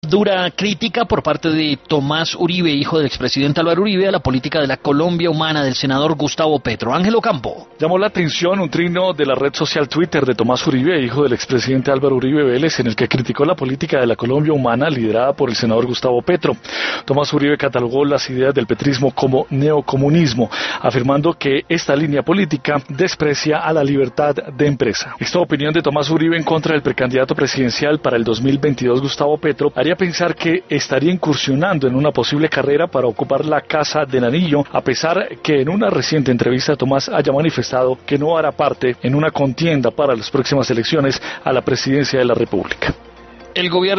Dura crítica por parte de Tomás Uribe, hijo del expresidente Álvaro Uribe, a la política de la Colombia humana del senador Gustavo Petro. Ángelo Campo. Llamó la atención un trino de la red social Twitter de Tomás Uribe, hijo del expresidente Álvaro Uribe Vélez, en el que criticó la política de la Colombia humana liderada por el senador Gustavo Petro. Tomás Uribe catalogó las ideas del petrismo como neocomunismo, afirmando que esta línea política desprecia a la libertad de empresa. Esta opinión de Tomás Uribe en contra del precandidato presidencial para el 2022 Gustavo Petro haría pensar que estaría incursionando en una posible carrera para ocupar la Casa de Nariño, a pesar que en una reciente entrevista Tomás haya manifestado que no hará parte en una contienda para las próximas elecciones a la presidencia de la República. El gobierno